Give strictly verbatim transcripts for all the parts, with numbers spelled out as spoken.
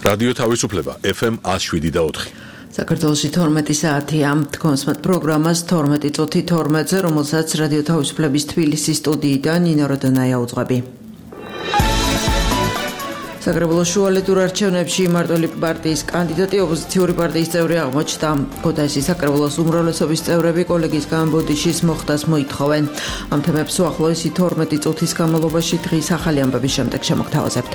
რადიო თავისუფლება ეფ ემ one oh seven და four. საქართველოში თორმეტი საათია თქვენს პროგრამას თორმეტი წუთი თორმეტზე, რომელსაც რადიო თავისუფლების თბილისის სტუდიიდან ნინო როდონაია უძღვები. საქართველოს შუალედურ არჩევნებში მმართველი პარტიის კანდიდატი ოპოზიციური პარტიის წევრი აღმოჩნდა. ქუთაისის საკრებულოს უმრავლესობის წევრები კოლეგის განბოდიშის მოხდას მოითხოვენ. ამ თემებს უახლოესი თორმეტი წუთის განმავლობაში დღის ახალი ამბების შემდეგ შემოგთავაზებთ.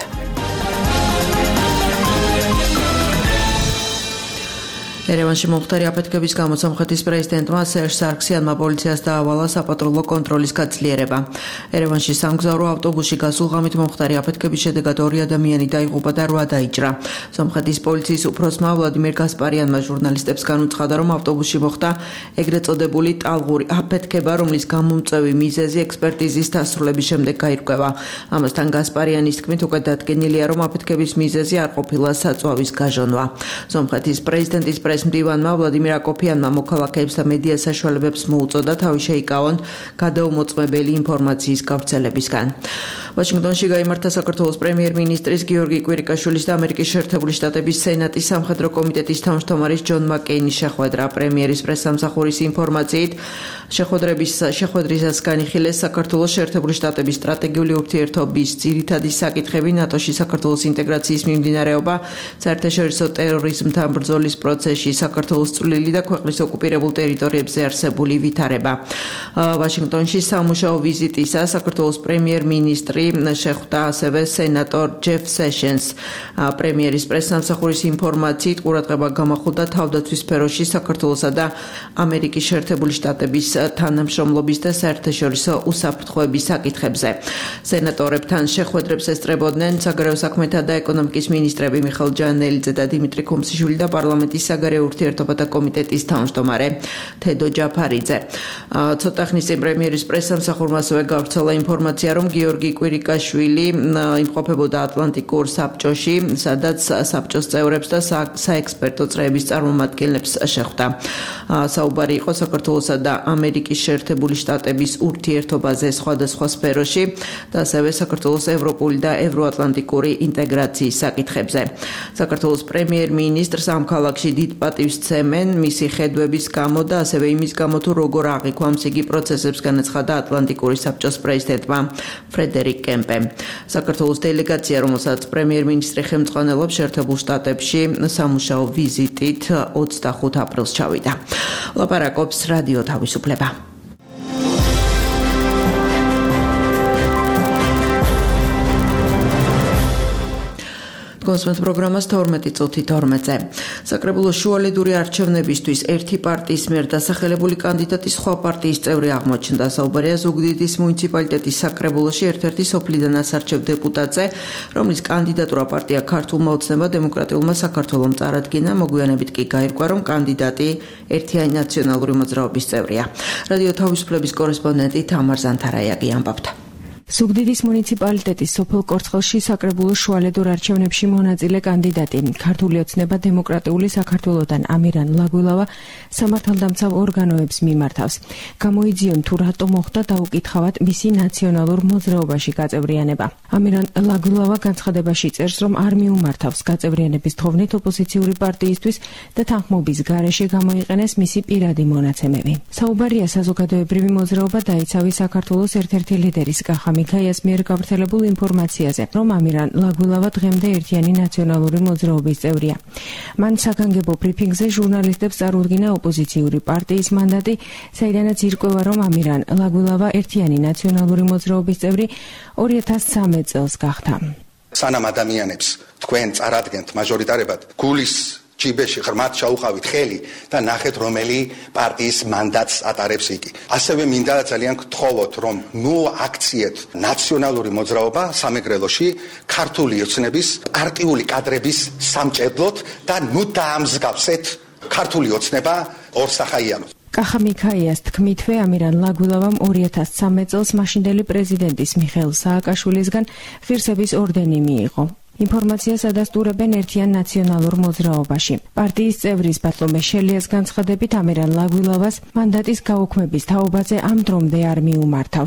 ერევანში მომხდარი აფეთქების გამო სომხეთის პრეზიდენტმა სერჟ სარქსიანმა პოლიციას დაავალა საპატრულო კონტროლის გაძლიერება. ერევანში სამგზავრო ავტობუსში გასულ ღამით მომხდარი აფეთქების შედეგად ორი ადამიანი დაიღუპა და რვა დაიჭრა. სომხეთის პოლიციის უფროსმა ვლადიმერ გასპარიანმა ჟურნალისტებს განუცხადა, რომ ავტობუსში მოხდა ეგრეთ წოდებული ტალღური აფეთქება, რომლის გამომწვევი მიზეზი ექსპერტიზის დასრულების შემდეგ გაირკვევა. ამასთან გასპარიანის თქმით, უკვე დადგენილია, რომ აფეთქების მიზეზი არ ყოფილა საწვავის გაჟონვა. სომხეთის პრეზიდენტის პრესმდივანმა ვლადიმერ აკოფიანმა მოქალაქეებს და მედია საშუალებებს მოუწოდა თავი შეიკავონ გადაუმოწმებელი ინფორმაციის გავრცელებისგან. ვაშინგტონში გაიმართა საქართველოს პრემიერ-მინისტრის გიორგი კვირიკაშვილის და ამერიკის შეერთებული შტატების სენატის სამხედრო კომიტეტის თავმჯდომარის ჯონ მაკეინის შეხვედრა. პრემიერის პრესსამსახურის ინფორმაციით, შეხვედრების შეხვედრისას განიხილეს საქართველოს შეერთებული შტატების სტრატეგიული ურთიერთობის ძირითადი საკითხები, ნატოში საქართველოს ინტეგრაციის მიმდინარეობა, საერთაშორისო ტერორიზმთან ბრძოლის პროცესში საქართველოს წვლილი და ქვეყნის ოკუპირებულ ტერიტორიებზე არსებული ვითარება. ვაშინგტონში სამუშაო ვიზიტისას საქართველოს პრემიერ-მინისტრი შეხვდა ასევე სენატორ ჯეფ სეშენს. პრემიერის პრესსამსახურის ინფორმაციით, ყურადღება გამახვილდა თავდაცვის სფეროში საქართველოსა და ამერიკის შეერთებული შტატების თანამშრომლობის და საერთაშორისო უსაფრთხოების საკითხებზე. სენატორებთან შეხვედრებს ესწრებოდნენ საგარეო საქმეთა და ეკონომიკის მინისტრები მიხეილ ჯანელიძე და დიმიტრი ქუმსიშვილი და პარლამენტის საგარეო ურთიერთობათა კომიტეტის თავმჯდომარე თედო ჯაფარიძე. ცოტა ხნის წინ პრემიერის პრესსამსახურმა ასევე გავრცელა ინფორმაცია, რომ გიორგი კვირიკაშვილი იმყოფებოდა ატლანტიკურ საბჭოში, სადაც საბჭოს წევრებს და საექსპერტო წრეების წარმომადგენლებს შეხვდა. საუბარი იყო საქართველოსა და ამერიკის შეერთებული შტატების ურთიერთობაზე სხვადასხვა სფეროში და ასევე საქართველოს ევროპული და ევროატლანტიკური ინტეგრაციის საკითხებზე. საქართველოს პრემიერ-მინისტრს ამ ქალაქში დიდ პატივს სცემენ მისი ხედვების გამო და ასევე იმის გამო, თუ როგორ აღიქვამს იგი პროცესებს, განაცხადა ატლანტიკური საბჭოს პრეზიდენტმა ფრედერიკ კემპემ. საქართველოს დელეგაცია, რომელსაც პრემიერ-მინისტრი ხელმძღვანელობს, შეერთებულ შტატებში სამუშაო ვიზიტით ოცდახუთ აპრილს ჩავიდა. ლაპარაკობს რადიო თავისუფლება. კონსმეთ პროგრამას თორმეტი წუთი თორმეტზე. საკრებულოს შუალედური არჩევნებისთვის ერთი პარტიის მიერ დასახელებული კანდიდატი სხვა პარტიის წევრი აღმოჩნდა. საუბარია ზუგდიდის მუნიციპალიტეტის საკრებულოში ერთ-ერთი სოფლიდან ასარჩევ დეპუტატზე, რომლის კანდიდატურა პარტია ქართულმა ოცნება დემოკრატიულმა საქართველომ წარადგინა. მოგვიანებით კი გაირკვა, რომ კანდიდატი ერთიანი ნაციონალური მოძრაობის წევრია. რადიო თავისუფლების კორესპონდენტი თამარ ზანთარაიაგი ამბობდა. ზუგდიდის მუნიციპალიტეტის სოფელ კორცხელში საკრებულოს შუალედურ არჩევნებში მონაწილე კანდიდატი ქართული ოცნება დემოკრატიული საქართველოდან ამირან ლაგვილავა სამართალდამცავ ორგანოებს მიმართავს. გამოიძიონ თუ რატო მოხდა დაუკითხავად მისი ნაციონალურ მოძრაობაში გაწევრიანება. ამირან ლაგვილავა განცხადებაში წერს, რომ არ მიუმართავს გაწევრიანების თხოვნით ოპოზიციური პარტიისთვის და თანხმობის გარეშე გამოიყენეს მისი პირადი მონაცემები. საუბარია საზოგადოებრივი მოძრაობა დაიცავი საქართველოს ერთ-ერთი ლიდერის კახა მიქაიას მიერ გავრცელებულ ინფორმაციაზე, რომ ამირან ლაგვილავა დღემდე ერთიანი ნაციონალური მოძრაობის წევრია. მან საგანგებო ბრიფინგზე ჟურნალისტებს წარუდგინა ოპოზიციური პარტიის მანდატი, საიდანაც ირკვევა, რომ ამირან ლაგვილავა ერთიანი ნაციონალური მოძრაობის წევრი ორი ათას სამი წელს გახდა. სანამ ადამიანებს თქვენ წარადგენთ მაჟორიტარებად გულის ჯიბეში ღრმად ჩაუყავით ხელი და ნახეთ, რომელი პარტიის მანდატს ატარებს იგი. ასევე მინდა ძალიან გთხოვოთ, რომ ნუ აქციეთ ნაციონალური მოძრაობა სამეგრელოში ქართული ოცნების პარტიული კადრების სამჭედლოდ და ნუ დაამსგავსეთ ქართული ოცნება ორსახაიანოს. კახა მიქაიას თქმითვე ამირან ლაგვილავამ ორი ათას სამი წელს მაშინდელი პრეზიდენტის მიხეილ სააკაშვილისგან ღირსების ორდენი მიიღო. ინფორმაციას ადასტურებენ ერთიან ნაციონალურ მოძრაობაში. პარტიის წევრის ბატლომე შელიას განცხადებით ამირან ლაგვილავას მანდატის გაუქმების თაობაზე ამ დრომდე არ მიუმართავს.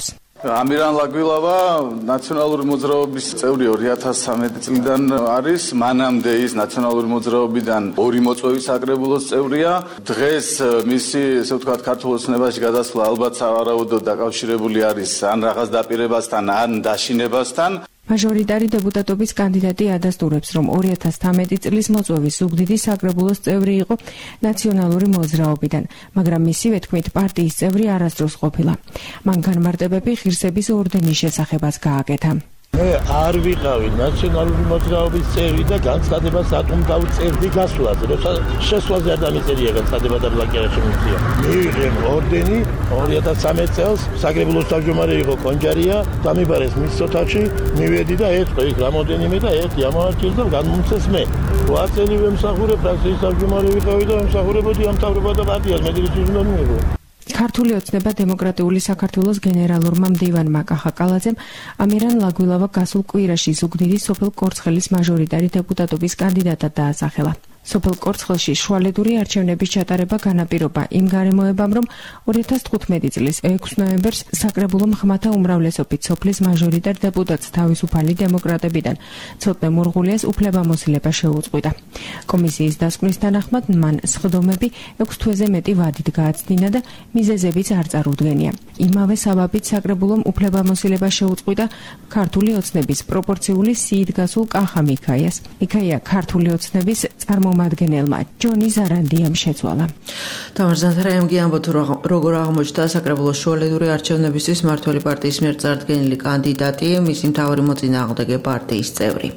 ამირან ლაგვილავა ნაციონალური მოძრაობის წევრი ორი ათას ცხრამეტი წლიდან არის. მანამდე ის ნაციონალური მოძრაობიდან ორი მოწვევის საკრებულოს წევრია. დღეს მისი, ესე ვთქვათ, ქართულ ოცნებაში გადასვლა ალბათ სავარაუდოდ დაკავშირებული არის ან რაღაც დაპირებასთან, ან დაშინებასთან. მაჟორიტარი დეპუტატობის კანდიდატი ადასტურებს, რომ ორი ათას თერთმეტი წლის მოწვევის ზუგდიდის საკრებულოს წევრი იყო ნაციონალური მოძრაობიდან, მაგრამ მისივე თქმით პარტიის წევრი არასდროს ყოფილა. მან განმარტებები ღირსების ორდენის შესახებაც გააკეთა. მე არ ვიყავი ნაციონალური მოძრაობის წევრი და განცხადებას აკომდავ წერდი გასვლაზე, როცა შესვლაზე არ დამიწერია განცხადება და ბლანკი შემიძლია. მივიღე ორდენი ორი ათას ცხრამეტ წელს, საკრებულოს თავმჯდომარე იყო კონჯარია, დამიბარეს მის ოთახში, მივედი და ეთქვი იქ რამოდენიმე და ერთი ამოვარჩიეს და განმომცეს მე. რვა წელი ვემსახურე, ფრაქციის თავმჯდომარე ვიყავი და ვემსახურებოდი ამ მთავრობა და პარტიას, მე დიდი უნდა მიიღო. ქართული ოცნება დემოკრატიული საქართველოს გენერალურმა მდივანმა კახა კალაძემ ამირან ლაგვილავა გასულ კვირაში ზუგდიდის სოფელ კორცხელის მაჟორიტარი დეპუტატობის კანდიდატად დაასახელა. სოფელ კორცხელში შუალედური არჩევნების ჩატარება განაპირობა იმ გარემოებამ, რომ ორი ათას თხუთმეტი წლის ექვსი ნოემბერს საკრებულო ხმათა უმრავლესობით სოფლის მაჟორიტარ დეპუტატს თავისუფალი დემოკრატებიდან ცოტნე მურღულიას უფლებამოსილება შეუწყვიტა. კომისიის დასკვნის თანახმად მან სხდომები ექვს თვეზე მეტი ვადით გააცდინა და მიზეზებიც არ წარუდგენია. იმავე საბაბით საკრებულომ უფლებამოსილება შეუწყვიტა ქართული ოცნების პროპორციული სიით გასულ კახა მიქაიას. მიქაია ქართული ოცნების წარმომადგენელმა ჯონი ზარანდიამ შეცვალა. თამარ ზანთარაიმ ამბობს, როგორ აღმოჩნდა საკრებულოს შუალედური არჩევნებისთვის მმართველი პარტიის მიერ წარდგენილი კანდიდატი, მისი მთავარი მოწინააღმდეგე პარტიის წევრი.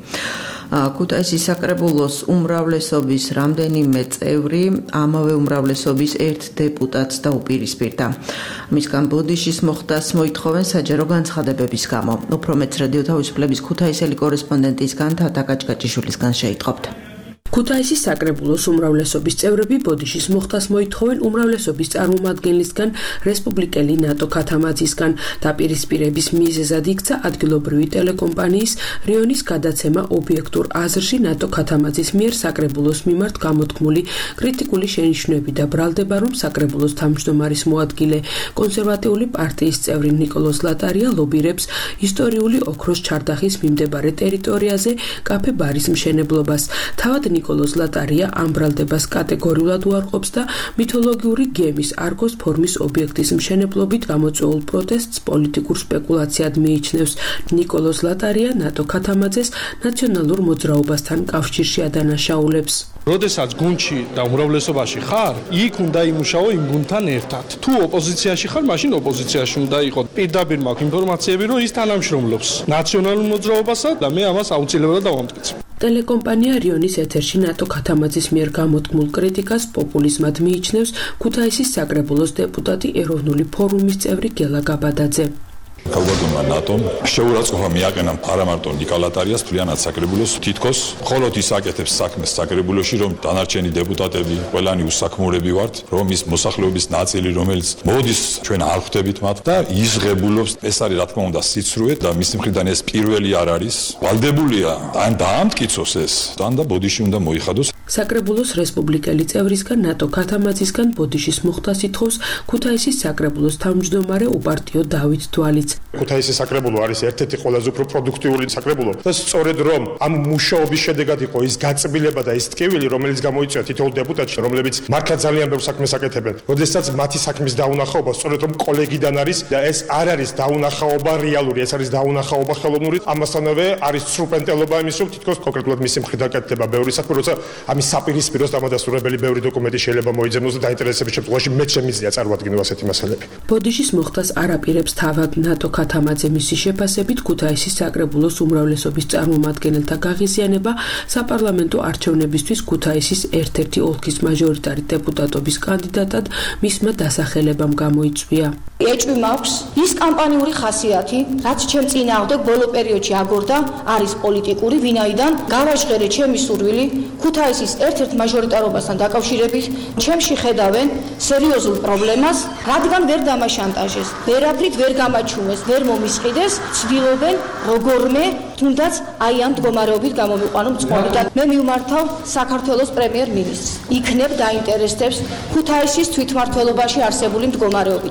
ქუთაისის საკრებულოს უმრავლესობის რამდენიმე წევრი ამავე უმრავლესობის ერთ დეპუტატს დაუპირისპირდა. მისგან ბოდიშის მოხდას მოითხოვენ საჯარო განცხადებების გამო. უფრო მეც რადიო თავისუფლების ქუთაისელი კორესპონდენტისგან თათა კაჭკაჭიშვილისგან შეიტყობთ. ქუთაისის საკრებულოს უმრავლესობის წევრები ბოდიშის მოხდას მოითხოვენ უმრავლესობის წარმომადგენლისგან რესპუბლიკელი ნატო ქათამაძისგან. დაპირისპირების მიზეზად იქცა ადგილობრივი ტელეკომპანიის რიონის გადაცემა ობიექტურ აზრში ნატო ქათამაძის მიერ საკრებულოს მიმართ გამოთქმული კრიტიკული შენიშვნები და ბრალდება, რომ საკრებულოს თავმჯდომარის მოადგილე კონსერვატიული პარტიის წევრი ნიკოლოზ ლატარია ლობირებს ისტორიული ოქროს ჩარდახის მიმდებარე ტერიტორიაზე კაფე ბარის მშენებლობას. თავად ნიკოლოზ ლატარია ამ ბრალდებას კატეგორიულად უარყოფს და მითოლოგიური გემის არგოს ფორმის ობიექტის მშენებლობით გამოწვეულ პროტესტს პოლიტიკურ სპეკულაციად მიიჩნევს. ნიკოლოზ ლატარია ნატო ქათამაძეს ნაციონალურ მოძრაობასთან კავშირში ადანაშაულებს. როდესაც გუნდში და უმრავლესობაში ხარ, იქ უნდა იმუშაო იმ გუნდთან ერთად. თუ ოპოზიციაში ხარ, მაშინ ოპოზიციაში უნდა იყო. პირდაპირ მაქვს ინფორმაციები, რომ ის თანამშრომლობს ნაციონალურ მოძრაობასა და მე ამას აუცილებლად დავამტკიცებ. ტელეკომპანია რიონის ეთერში ნატო ქათამაძის მიერ გამოთქმულ კრიტიკას პოპულიზმად მიიჩნევს ქუთაისის საკრებულოს დეპუტატი ეროვნული ფორუმის წევრი გელა გაბადაძე. ქალბატონმა ნატომ შეურაცხყოფა მიაყენა არა მარტო ნიკა ლატარიას, მთლიანად საკრებულოს თითქოს, მხოლოდ ის აკეთებს საქმეს საკრებულოში, რომ დანარჩენი დეპუტატები ყველანი უსაქმურები ვართ, რომ ის მოსახლეობის ნაწილი, რომელიც მოდის ჩვენ არ ხვდებით მათ და იზღებულობს. ეს არის რა თქმა უნდა სიცრუე და მისი მხრიდან ეს პირველი არ არის. ვალდებულია ან დაამტკიცოს ეს, თან და ბოდიში უნდა მოიხადოს. საკრებულოს რესპუბლიკელი წევრისგან ნატო ქათამაძისგან ბოდიშის მოხდას ითხოვს ქუთაისის საკრებულოს თავმჯდომარე უპარტიო დავით თვალიც. ქუთაისის საკრებულო არის ერთ-ერთი ყველაზე უფრო პროდუქტიული საკრებულო და სწორედ რომ ამ მუშაობის შედეგად იყო ის გაწბილება და ის ტკივილი, რომელიც გამოიწვია თითოეულ დეპუტატში, რომლებიც მართლა ძალიან ბევრ საქმეს აკეთებენ. როდესაც მათი საქმის დაუნახაობა სწორედ რომ კოლეგიდან არის და ეს არ არის დაუნახაობა რეალური, ეს არის დაუნახაობა ხელოვნური. ამასთანავე არის სრუპენტელობა იმის, რომ თითქოს კონკრეტულად მისი მხრიდან კეთდება ბევრი საქმე, როცა ამის საპირისპიროს დამადასტურებელი ბევრი დოკუმენტი შეიძლება მოიძებნოს და დაინტერესების შემთხვევაში მე შემიძლია წარმოადგინო ასეთი მასალები. ბოდიშის მოხდას არ აპირებს თავად ნატო ქათამაძე. მისი შეფასებით ქუთაისის საკრებულოს უმრავლესობის წარმომადგენელთა გაღიზიანება საპარლამენტო არჩევნებისთვის ქუთაისის ერთ-ერთი ოლქის მაჟორიტარი დეპუტატობის კანდიდატად მისმა დასახელებამ გამოიწვია. ეჭვი მაქვს ის კამპანიური ხასიათი, რაც ჩემ წინააღმდეგ ბოლო პერიოდში აგორდა, არის პოლიტიკური, ვინაიდან გავაჟღერე ჩემი სურვილი ქუთაისის ერთ-ერთ მაჟორიტარობასთან დაკავშირებით. ჩემში ხედავენ სერიოზულ პრობლემას, რადგან ვერ დამაშანტაჟეს, ვერაფრით ვერ გამაჩუმეს, ვერ მომისყიდეს, ცდილობენ როგორმე თუნდაც აი ამ მდგომარეობით გამომიყვანო მწვავე და მე მივმართავ საქართველოს პრემიერ-მინისტრს. იქნებ დაინტერესებს ქუთაისის თვითმმართველობაში არსებული მდგომარეობით.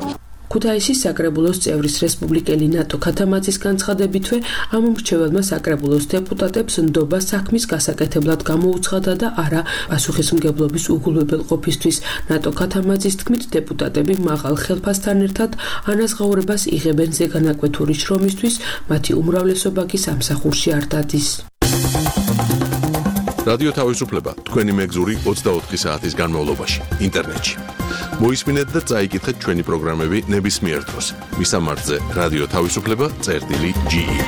ქუთაისის საკრებულოს წევრის რესპუბლიკელი ნატო ქათამაძის განცხადებითვე ამ მრჩეველმა საკრებულოს დეპუტატებს ნდობა საქმის გასაკეთებლად გამოუცხადა და არა პასუხისმგებლობის უგულებელყოფისთვის. ნატო ქათამაძის თქმით, დეპუტატები მაღალ ხელფასთან ერთად ანაზღაურებას იღებენ ზეგანაკვეთური შრომისთვის, მათი უმრავლესობა კი სამსახურში არ დადის. რადიო თავისუფლება თქვენი მეგზური ოცდაოთხი საათის განმავლობაში ინტერნეტში. მოისმინეთ და წაიკითხეთ ჩვენი პროგრამები ნებისმიერ დროს. მისამართზე რადიო თავისუფლება წერტილი ჯი ი.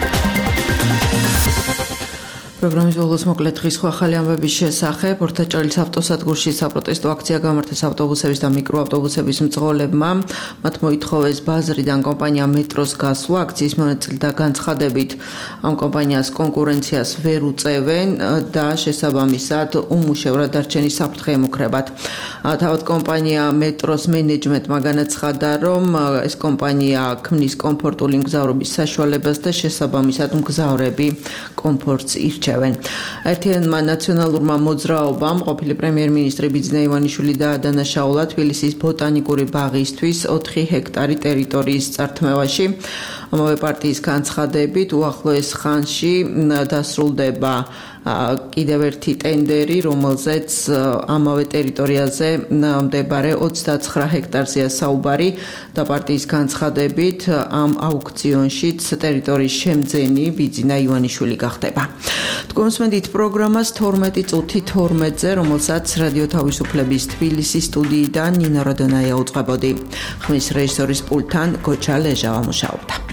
პროგრამის ბოლოს მოკლედ დღის ახალი ამბების შესახებ. ორთაჭალის ავტოსადგურში საპროტესტო აქცია გამართეს ავტობუსების და მიკროავტობუსების მძღოლებმა. მათ მოითხოვეს ბაზრიდან კომპანია მეტროს გასვლა. აქციის მონაწილეთა განცხადებით ამ კომპანიას კონკურენციას ვერ უწევენ და შესაბამისად უმუშევრად დარჩენის საფრთხე ემუქრებათ. თავად კომპანია მეტროს მენეჯმენტმა განაცხადა, რომ ეს კომპანია ქმნის კომფორტული მგზავრობის საშუალებას და შესაბამისად მგზავრები კომფორტს ირჩევენ. ერთიანმა ნაციონალურმა მოძრაობამ ყოფილი პრემიერ-მინისტრი ბიძინა ივანიშვილი დაადანაშაულა თბილისის ბოტანიკური ბაღისთვის ოთხი ჰექტარი ტერიტორიის წართმევაში. ამავე პარტიის განცხადებით უახლოეს ხანში დასრულდება კიდევ ერთი ტენდერი, რომელზეც ამავე ტერიტორიაზე მდებარე ოცდაცხრა ჰექტარზეა საუბარი და პარტიის განცხადებით ამ აუქციონშიც ტერიტორიის შემძენი ბიძინა ივანიშვილი გახდება. თქვენსმენდით პროგრამას თორმეტი წუთი თორმეტზე, რომელსაც რადიო თავისუფლების თბილისის სტუდიიდან ნინო როდონაია უწყებოდი. ხმის რეჟისორის პულტთან გოჩა ლეჟავა მუშაობდა.